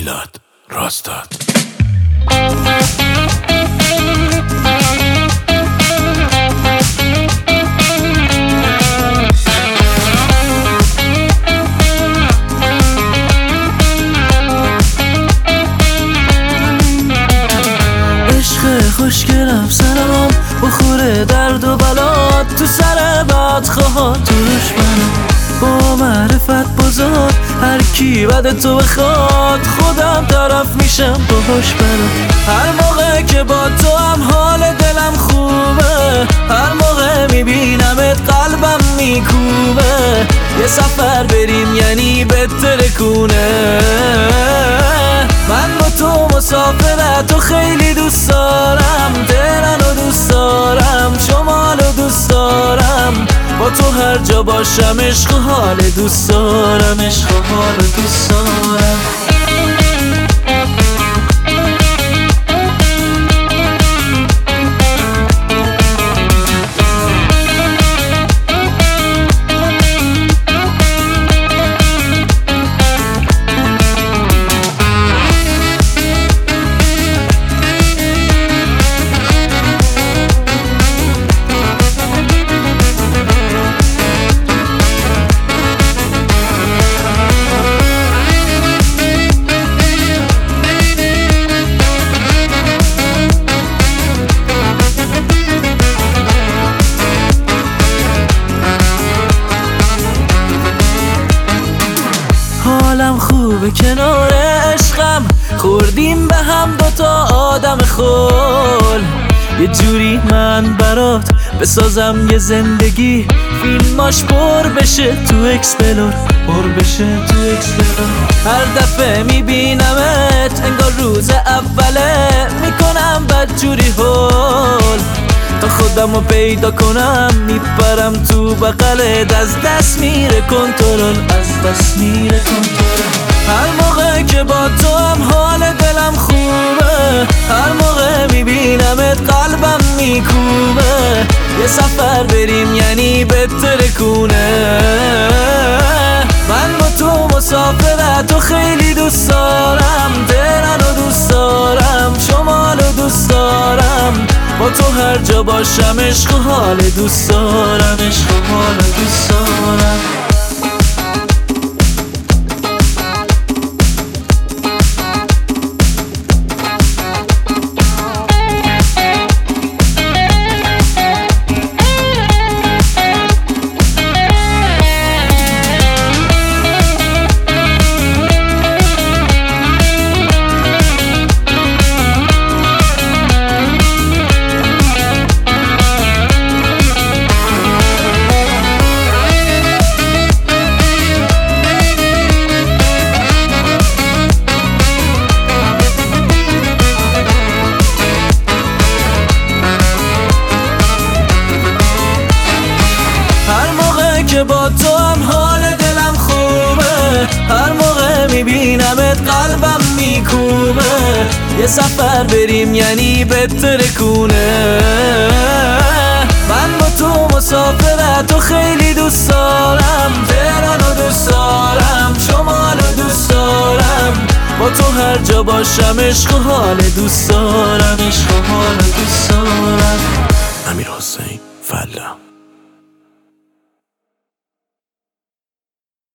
میلاد راستاد. خوشگلم سرم بخوره درد و بلات تو سر بدخواهات توش منم با معرفت بزار هر کی بد تو بخواد خودم طرف میشم باهاش برم. هر موقع که با تو هم حال دلم خوبه، هر موقع میبینمت قلبم میکوبه. یه سفر بریم یعنی بهتره کنه. من با تو مسافرت و خیلی دوست دارم، تهران رو دوست دارم، شمال رو دوست دارم. با تو هر جا باشم عشق و حال دوست دارم، عشق و حال دوست دارم. حالم خوبه کنار عشقم، خوردیم به هم دوتا آدم خول. یه جوری من برات بسازم یه زندگی، فیلماش پر بشه تو اکسپلور، پر بشه تو اکسپلور. هر دفعه میبینمت انگار روز اوله، میکنم بدجوری هول. تا خودمو پیدا کنم میپرم تو بغلت، از دست میره کنترل، از دست میره کنترل. هر موقع که با تو هم حال دلم خوبه، هر موقع میبینمت قلبم میکوبه. یه سفر بریم یعنی بهتره کنه. من با تو مسافرت و خیلی دوست دارم، تهران رو دوست دارم، شمال رو دوست دارم. با تو هر جا باشم عشق و حال دوست دارم، عشق و حال دوست دارم. که با تو هم حال دلم خوبه، هر موقع میبینمت قلبم میکوبه. یه سفر بریم یعنی بهتره کنه. من با تو مسافرت و خیلی دوست دارم، تهران رو دوست دارم، شمال رو دوست دارم. با تو هر جا باشم عشق و حال دوست دارم، عشق و حال دوست دارم. امیرحسین فلا.